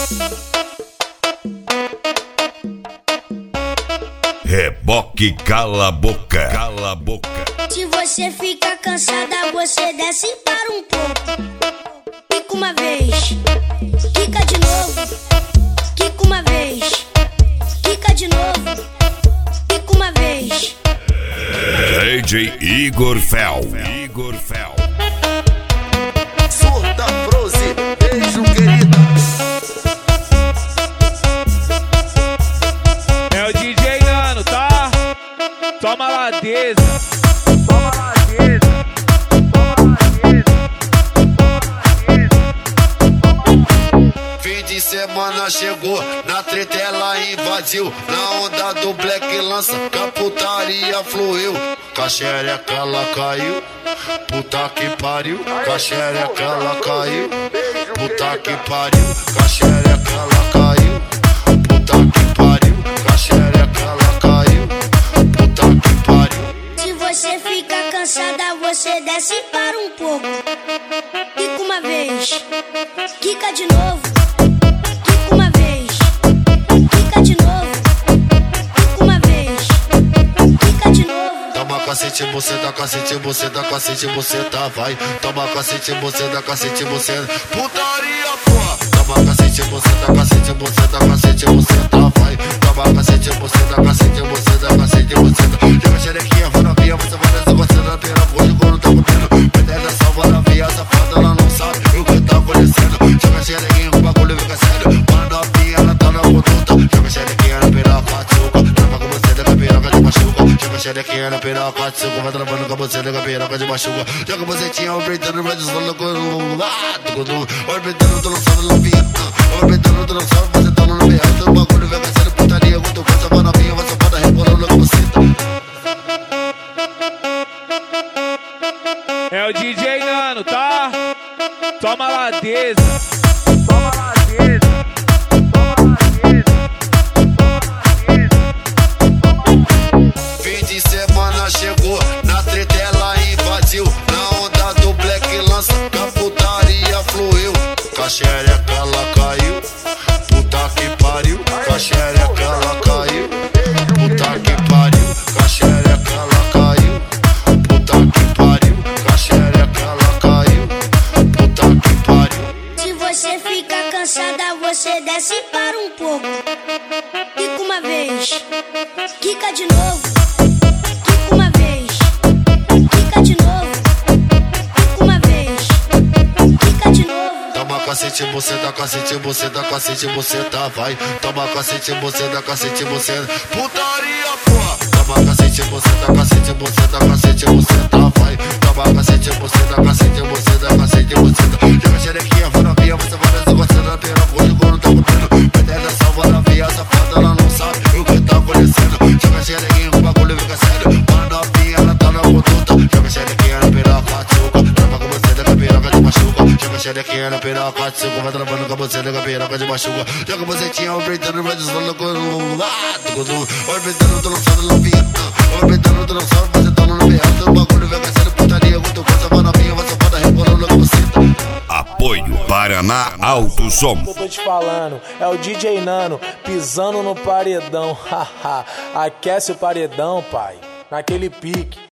Reboque cala a boca, cala a boca. Se você fica cansada, você desce para um pouco. Quica uma vez, quica de novo. Quica uma vez, quica de novo. Quica uma vez. DJ Igor Fel, Igor Fel. Surda Froze, beijo querida. É o DJ Nano, tá? Toma ladeza. Toma ladeza. Fim de semana chegou, na treta ela invadiu. Na onda do Black lança, que a putaria fluiu. Com a xereca ela caiu, puta que pariu. Com a xereca ela caiu, puta que pariu. Com a xereca ela caiu, puta que pariu. Com a xereca ela caiu, puta que pariu. Se você fica cansada, você desce para um pouco. Quica uma vez, quica de novo. Quica uma vez, quica de novo. Quica uma vez, quica de novo. Toma cacete, você dá cacete, você dá cacete, você tá, vai. Toma cacete, você dá cacete, você putaria, porra. Toma cacete, você dá cacete, você dá cacete, você tá, vai. Toma cacete, você dá cacete, você dá cacete, você tá. Joga xerequinha, vou na via, você vai nessa, você na pera, hoje quando tá mudando. Pedra salva na via, safada, ela não sabe o que tá acontecendo. Joga xerequinha, o bagulho fica sério. Manda a via, ela tá na conduta. Joga xerequinha na piroca, tchuca. Trava com você, da piroca de machuca. Joga xerequinha na piroca, tchuca. Vai travando com você, da piroca de machuca. Joga bucetinha, orbitando, vai desfalando com o orbitando, tô lançando no via. Orbitando, tô lançando, você tá no via. O bagulho fica sério, putaria, quando coisa vai na via, vai safada, rebolando com você. É o DJ Nano, tá? Toma ladeza. Toma ladeza. Fim de semana chegou, na treta ela invadiu. Na onda do Black lança, que a putaria fluiu. Com a xereca ela caiu, puta que pariu. Com a xereca ela caiu, puta que pariu. Com a xereca ela caiu, puta que pariu. Com a xereca ela caiu, puta que pariu. Se você fica cansada, você desce para um pouco. Quica uma vez, quica de novo. Quica uma vez, quica de novo. Quica uma vez, quica de novo. Toma cacete, você dá cacete, você dá cacete, você tá, vai. Toma cacete, você dá cacete, você putaria, porra. Toma cacete, você dá cacete, você dá cacete, você tá, vai. Toma cacete, você dá cacete, você dá cacete, você tá. Joga xerequinha, vou na via, você vai nessa, você na pera, hoje quando tá mudando. Pedra salva na via, safada, ela não sabe o que tá acontecendo. Joga xerequinha, o bagulho fica sério. Manda a via, ela tá na conduta. Joga xerequinha na piroca, tchuca. Trava com você, da piroca de machuca. Joga xerequinha na piroca, tchuca. Vai travando com você, da piroca de machuca. Joga bucetinha, orbitando, vai desfalando com o orbitando, tô lançando no via. Orbitando, tô lançando, você tá no via. O bagulho fica sério, putaria, quando coisa vai na via, vai safada, rebolando com você. Apoio Paraná Alto Som. Eu tô te falando, é o DJ Nano pisando no paredão. Haha, aquece o paredão, pai, naquele pique.